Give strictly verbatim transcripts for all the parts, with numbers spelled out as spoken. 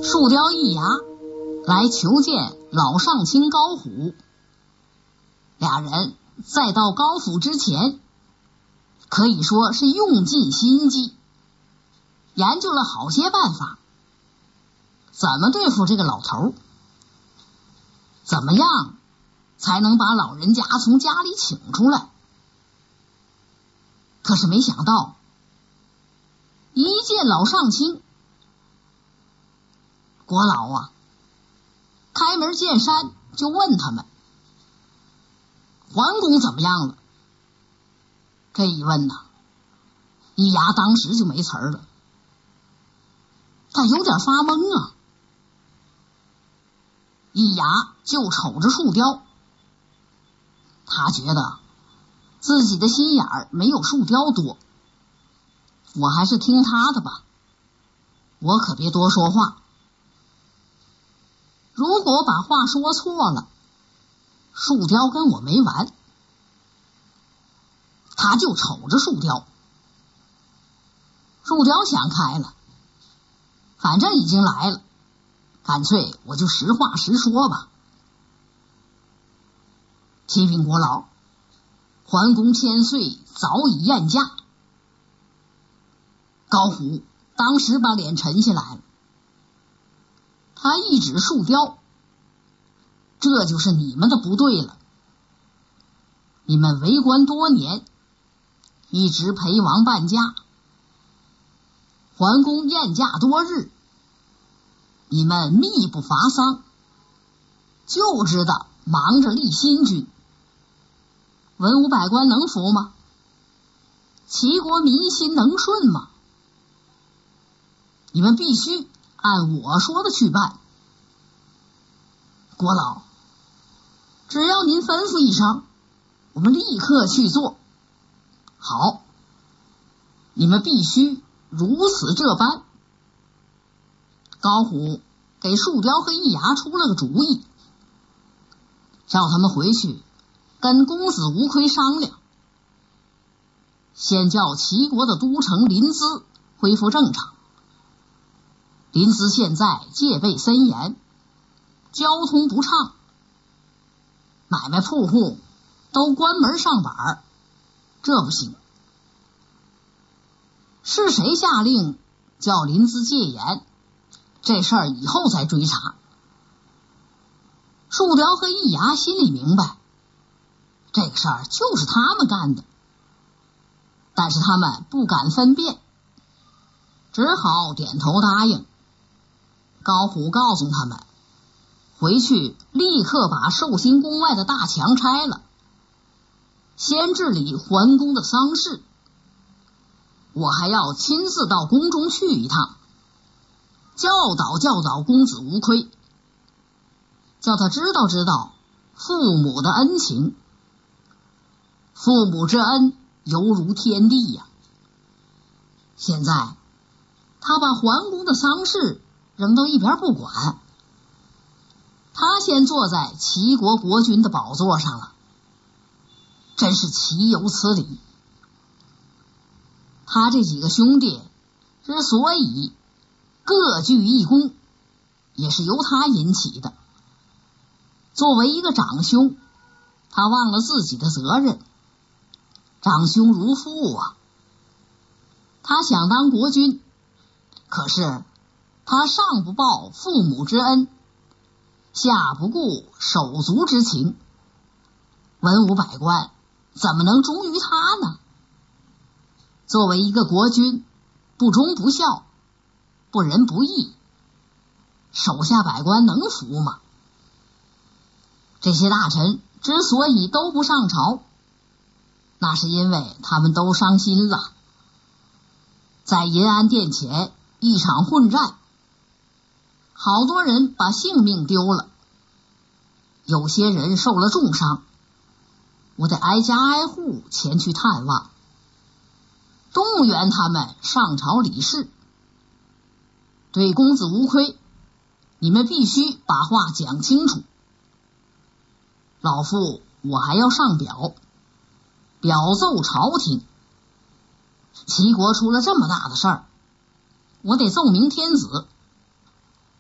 树雕一牙来求见老上卿高虎。俩人在到高府之前，可以说是用尽心机，研究了好些办法，怎么对付这个老头，怎么样才能把老人家从家里请出来。可是没想到，一见老上卿，国老啊开门见山就问他们，桓公怎么样了？这一问呐，一牙当时就没词儿了，他有点发懵啊。一牙就瞅着树雕，他觉得自己的心眼儿没有树雕多，我还是听他的吧，我可别多说话。如果把话说错了，树雕跟我没完。他就瞅着树雕，树雕想开了，反正已经来了，干脆我就实话实说吧。启禀国老，桓公千岁早已宴驾。高虎当时把脸沉下来了，他一指树雕，这就是你们的不对了。你们为官多年，一直陪王伴驾，桓公宴驾多日，你们密不伐丧，就知道忙着立新君，文武百官能服吗？齐国民心能顺吗？你们必须按我说的去办。国老，只要您吩咐一声，我们立刻去做。好，你们必须如此这般。高虎给树雕和一牙出了个主意，叫他们回去跟公子无亏商量，先叫齐国的都城临淄恢复正常。临淄现在戒备森严，交通不畅，买卖铺户都关门上板，这不行。是谁下令叫临淄戒严？这事儿以后再追查。树雕和一牙心里明白，这个事儿就是他们干的，但是他们不敢分辨，只好点头答应。高虎告诉他们，回去立刻把寿星宫外的大墙拆了，先治理桓公的丧事。我还要亲自到宫中去一趟，教导教导公子无亏，叫他知道知道父母的恩情。父母之恩犹如天地呀、啊！现在他把桓公的丧事扔到一边不管，他先坐在齐国国君的宝座上了，真是岂有此理。他这几个兄弟之所以各具一功，也是由他引起的。作为一个长兄，他忘了自己的责任，长兄如父啊。他想当国君，可是他上不报父母之恩，下不顾手足之情，文武百官怎么能忠于他呢？作为一个国君，不忠不孝，不仁不义，手下百官能服吗？这些大臣之所以都不上朝，那是因为他们都伤心了。在银安殿前一场混战，好多人把性命丢了，有些人受了重伤，我得挨家挨户前去探望，动员他们上朝理事。对公子无亏，你们必须把话讲清楚。老夫我还要上表，表奏朝廷，齐国出了这么大的事儿，我得奏明天子，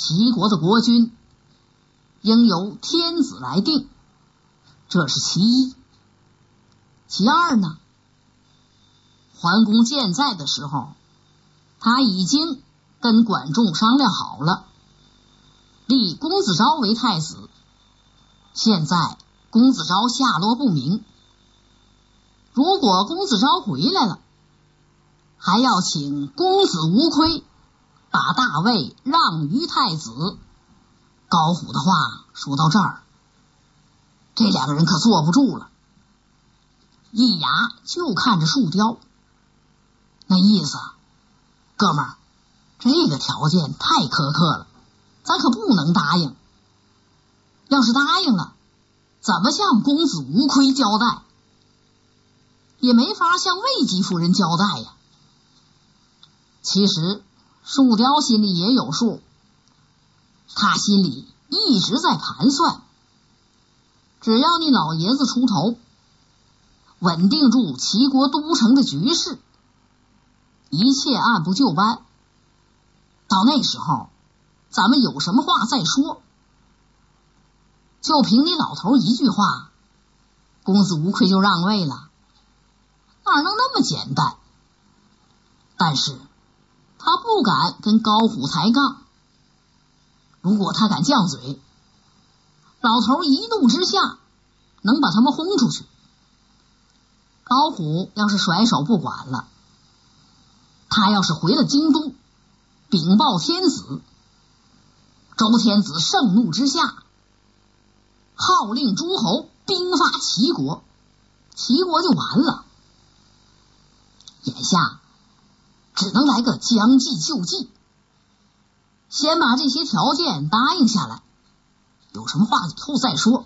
齐国的国君应由天子来定，这是其一。其二呢，桓公健在的时候，他已经跟管仲商量好了，立公子昭为太子。现在公子昭下落不明，如果公子昭回来了，还要请公子无亏把大位让于太子。高虎的话说到这儿，这两个人可坐不住了。易牙就看着树雕，那意思，哥们儿，这个条件太苛刻了，咱可不能答应。要是答应了，怎么向公子无亏交代？也没法向魏姬夫人交代呀。其实树雕心里也有数，他心里一直在盘算，只要你老爷子出头，稳定住齐国都城的局势，一切按部就班，到那时候咱们有什么话再说。就凭你老头一句话，公子无愧就让位了，哪能那么简单？但是他不敢跟高虎抬杠，如果他敢犟嘴，老头一怒之下能把他们轰出去。高虎要是甩手不管了，他要是回了京都禀报天子，周天子盛怒之下号令诸侯兵发齐国，齐国就完了。眼下只能来个将计就计，先把这些条件答应下来，有什么话以后再说。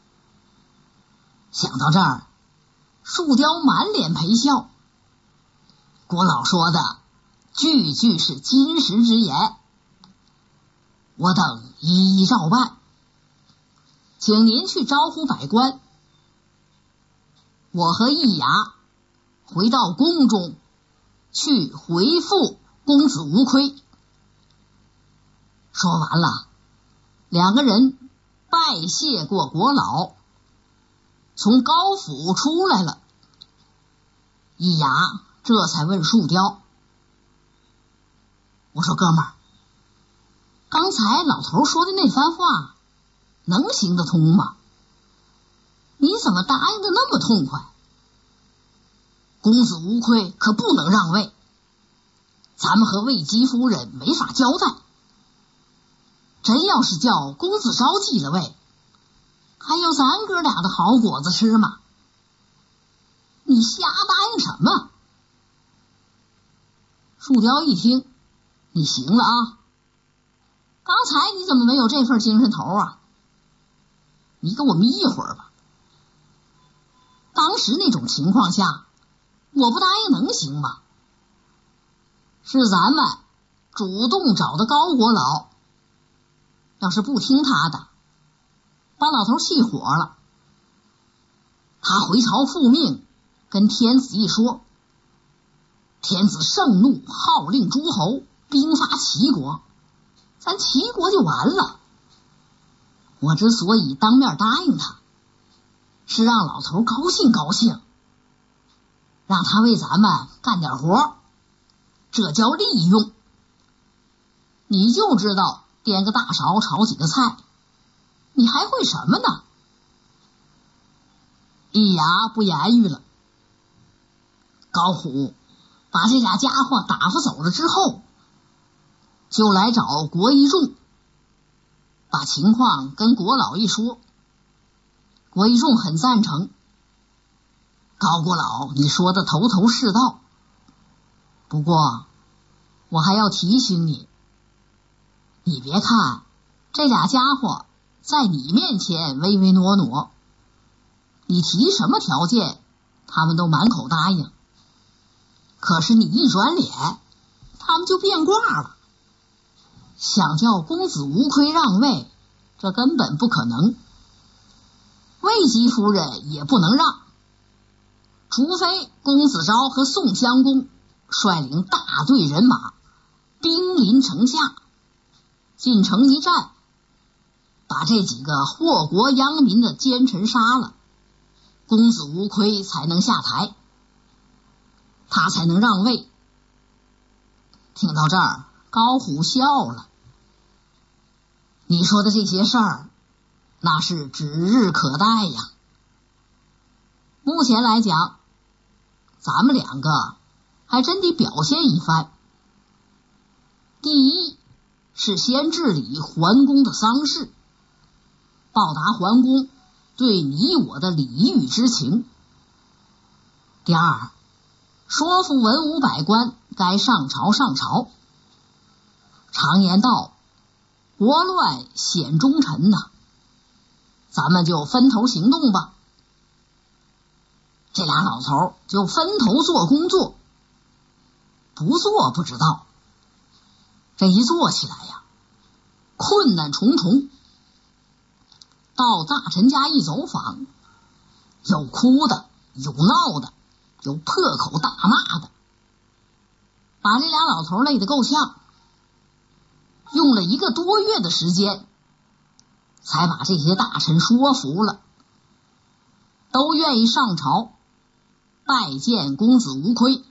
想到这儿，树雕满脸陪笑。郭老说的句句是金石之言，我等一一照办，请您去招呼百官，我和易牙回到宫中去回复公子无亏。说完了，两个人拜谢过国老，从高府出来了。易牙这才问树雕，我说哥们儿，刚才老头说的那番话能行得通吗？你怎么答应的那么痛快？公子无愧可不能让位，咱们和魏姬夫人没法交代。真要是叫公子昭继了位，还有咱哥俩的好果子吃吗？你瞎答应什么？树雕一听，你行了啊，刚才你怎么没有这份精神头啊？你给我眯一会儿吧。当时那种情况下，我不答应能行吗？是咱们主动找的高国老，要是不听他的，把老头气火了，他回朝复命，跟天子一说，天子盛怒，号令诸侯兵发齐国，咱齐国就完了。我之所以当面答应他，是让老头高兴高兴，让他为咱们干点活，这叫利用。你就知道颠个大勺炒几个菜，你还会什么呢？易牙不言语了。高虎把这俩家伙打发走了之后，就来找国一仲，把情况跟国老一说。国一仲很赞成，高国老你说的头头是道，不过我还要提醒你，你别看这俩家伙在你面前唯唯诺诺，你提什么条件他们都满口答应，可是你一转脸他们就变卦了，想叫公子无亏让位，这根本不可能。魏姬夫人也不能让，除非公子昭和宋襄公率领大队人马兵临城下， 进城一战，把这几个祸国殃民的奸臣杀了，公子无亏才能下台，他才能让位。听到这儿，高虎笑了。你说的这些事儿，那是指日可待呀。目前来讲，咱们两个还真得表现一番。第一是先治理桓公的丧事，报答桓公对你我的礼遇之情。第二，说服文武百官该上朝上朝。常言道，国乱显忠臣呐，咱们就分头行动吧。这俩老头就分头做工作，不做不知道，这一做起来呀，困难重重。到大臣家一走访，有哭的，有闹的，有破口大骂的，把这俩老头累得够呛。用了一个多月的时间，才把这些大臣说服了，都愿意上朝拜见公子无亏。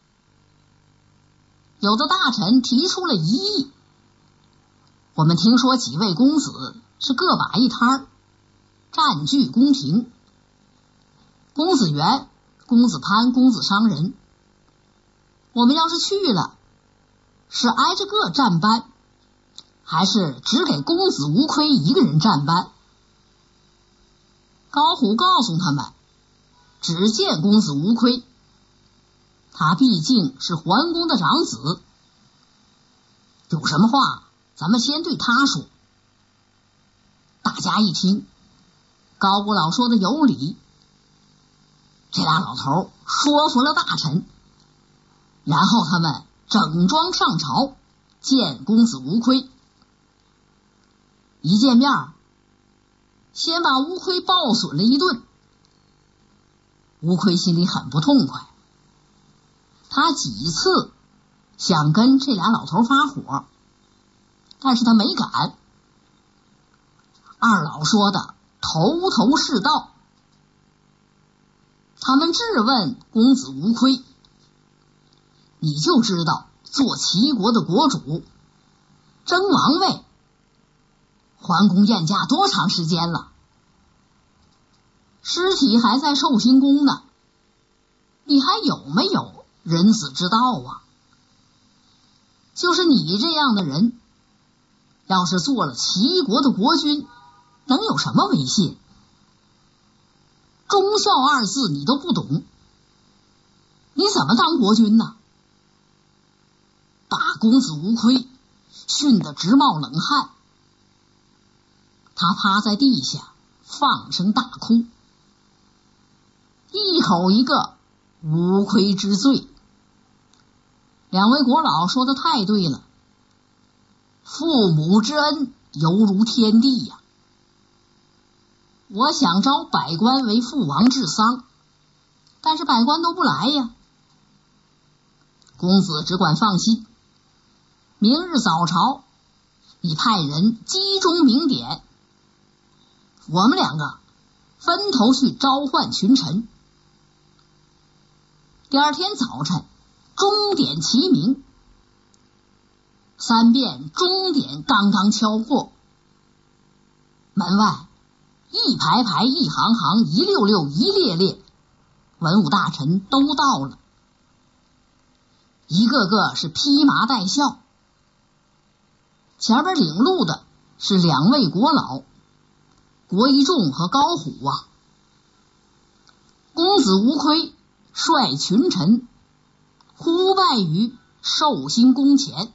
有的大臣提出了疑议，我们听说几位公子是各把一摊儿，占据宫廷。公子元、公子潘、公子商人，我们要是去了，是挨着个站班，还是只给公子无亏一个人站班？高虎告诉他们，只见公子无亏，他毕竟是桓公的长子，有什么话咱们先对他说。大家一听，高不老说的有理，这俩老头说服了大臣，然后他们整装上朝见公子无亏。一见面，先把乌亏暴损了一顿。乌亏心里很不痛快，他几次想跟这俩老头发火，但是他没敢。二老说的头头是道，他们质问公子无亏，你就知道做齐国的国主争王位，桓公宴驾多长时间了？尸体还在寿星宫呢，你还有没有人子之道啊？就是你这样的人，要是做了齐国的国君，能有什么威信？忠孝二字你都不懂，你怎么当国君呢？把公子无亏训得直冒冷汗，他趴在地下放声大哭，一口一个无亏之罪。两位国老说的太对了，父母之恩犹如天地呀。我想招百官为父王治丧，但是百官都不来呀。公子只管放心，明日早朝你派人集中明典，我们两个分头去召唤群臣。第二天早晨，钟点齐鸣，三遍钟点刚刚敲破，门外一排排一行行一溜溜一列列文武大臣都到了，一个个是披麻戴孝。前边领路的是两位国老，国一仲和高虎啊。公子无亏率群臣呼拜于寿星宫前。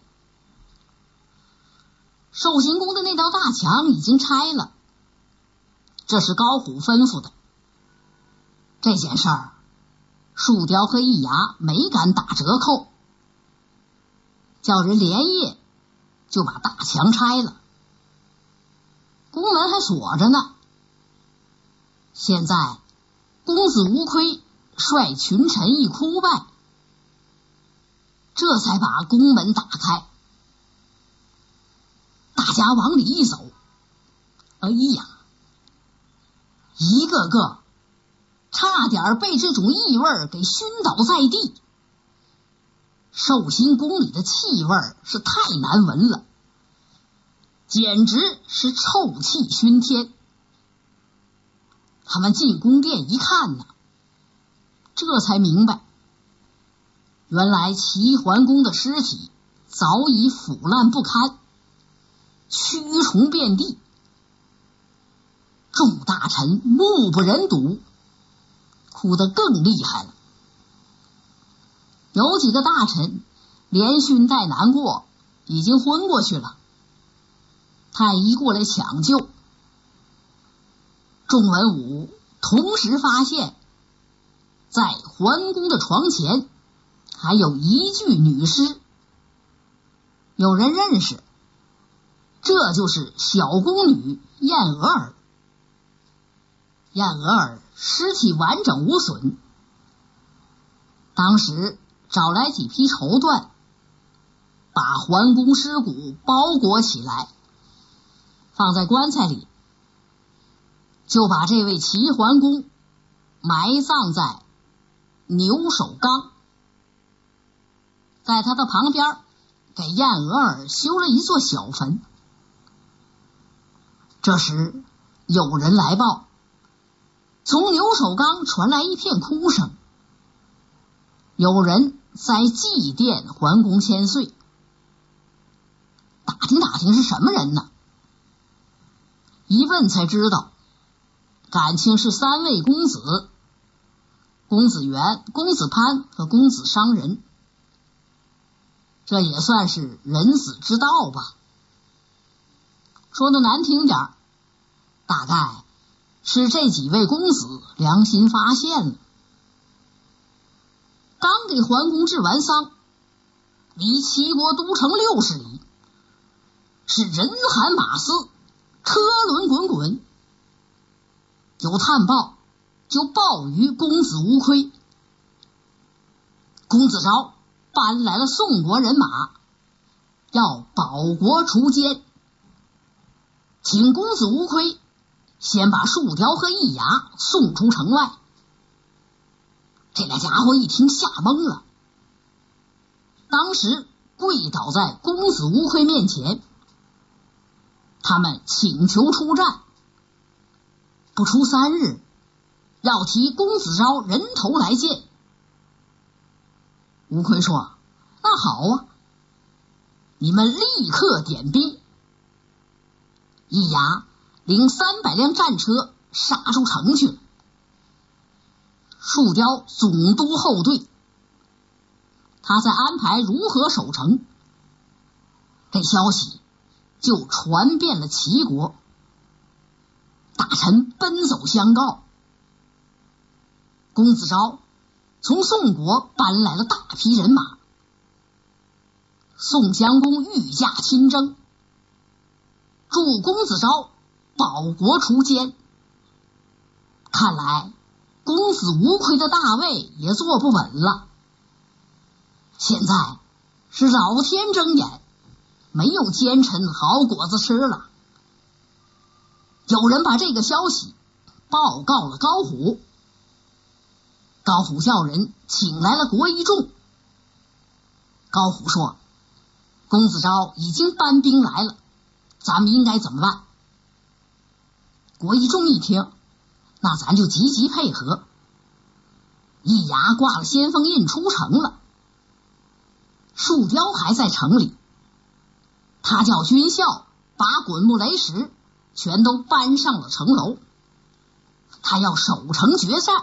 寿星宫的那道大墙已经拆了，这是高虎吩咐的。这件事儿，树雕和易牙没敢打折扣，叫人连夜就把大墙拆了，宫门还锁着呢。现在公子无亏率群臣一哭拜，这才把宫门打开。大下往里一走，哎呀，一个个差点被这种异味给熏倒在地。寿星宫里的气味是太难闻了，简直是臭气熏天。他们进宫殿一看呢，这才明白，原来齐桓公的尸体早已腐烂不堪，蛆虫遍地。众大臣目不忍睹，哭得更厉害了。有几个大臣连熏带难过，已经昏过去了。太医过来抢救，众文武同时发现，在桓公的床前还有一具女尸。有人认识，这就是小宫女燕娥儿。燕娥儿尸体完整无损，当时找来几批绸缎，把桓公尸骨包裹起来，放在棺材里，就把这位齐桓公埋葬在牛首冈。在他的旁边给燕娥儿修了一座小坟。这时有人来报，从牛首冈传来一片哭声，有人在祭奠桓公千岁。打听打听是什么人呢？一问才知道，感情是三位公子，公子元、公子潘和公子商人。这也算是人死之道吧。说的难听点，大概是这几位公子良心发现了。刚给桓公治完丧，离齐国都城六十里，是人喊马嘶，车轮滚滚。有探报就报于公子无亏。公子昭搬来了宋国人马，要保国除奸，请公子无亏先把树雕和易牙送出城外。这俩家伙一听吓懵了，当时跪倒在公子无亏面前，他们请求出战，不出三日要提公子昭人头来见。吴奎说：那好啊，你们立刻点兵。易牙领三百辆战车杀出城去了。树雕总督后队，他在安排如何守城。这消息就传遍了齐国，大臣奔走相告。公子昭从宋国搬来了大批人马，宋襄公御驾亲征，助公子昭保国除奸。看来公子无亏的大位也坐不稳了。现在是老天睁眼，没有奸臣好果子吃了。有人把这个消息报告了高虎，高虎叫人请来了国一仲。高虎说：公子昭已经搬兵来了，咱们应该怎么办？国一仲一听，那咱就积极配合。易牙挂了先锋印出城了，树雕还在城里，他叫军校把滚木雷石全都搬上了城楼，他要守城决战。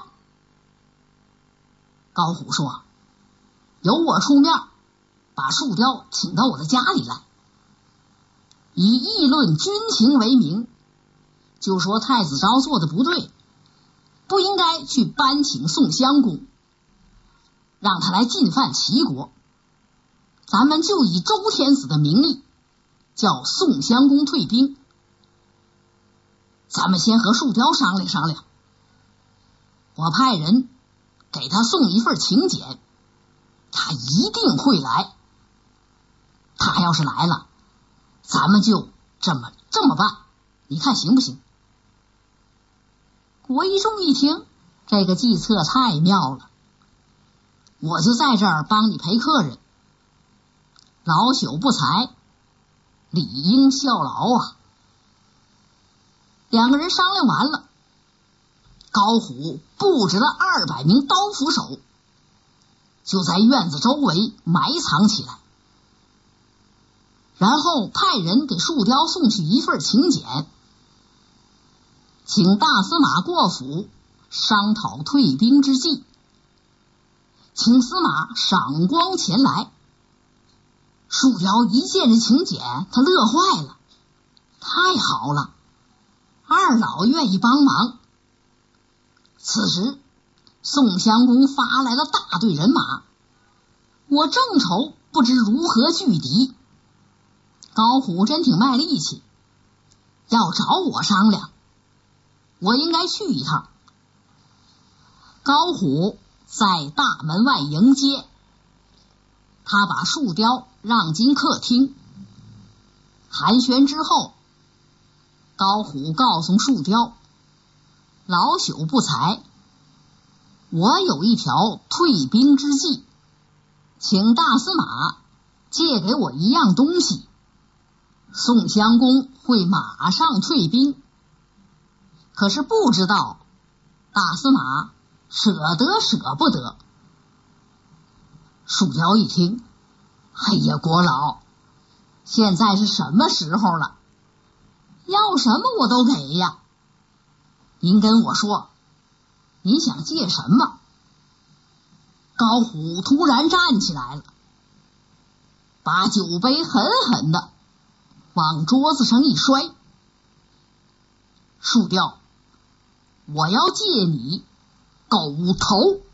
高虎说：由我出面把树雕请到我的家里来，以议论军情为名，就说太子昭做的不对，不应该去搬请宋襄公，让他来进犯齐国。咱们就以周天子的名义叫宋襄公退兵。咱们先和树雕商量商量，我派人给他送一份请柬，他一定会来。他要是来了，咱们就这么这么办，你看行不行？国一中一听，这个计策太妙了，我就在这儿帮你陪客人，老朽不才，理应效劳啊。两个人商量完了，高虎布置了二百名刀斧手，就在院子周围埋藏起来，然后派人给树雕送去一份请柬，请大司马过府商讨退兵之计，请司马赏光前来。树雕一见这请柬，他乐坏了，太好了，二老愿意帮忙。此时宋襄公发来了大队人马，我正愁不知如何拒敌。高虎真挺卖力气，要找我商量，我应该去一趟。高虎在大门外迎接，他把树雕让进客厅。寒暄之后，高虎告诉树雕，老朽不才，我有一条退兵之计，请大司马借给我一样东西，宋襄公会马上退兵。可是不知道大司马舍得舍不得。树雕一听，哎呀，国老，现在是什么时候了，要什么我都给呀。您跟我说，您想借什么？高虎突然站起来了，把酒杯狠狠的往桌子上一摔。树雕，我要借你狗头。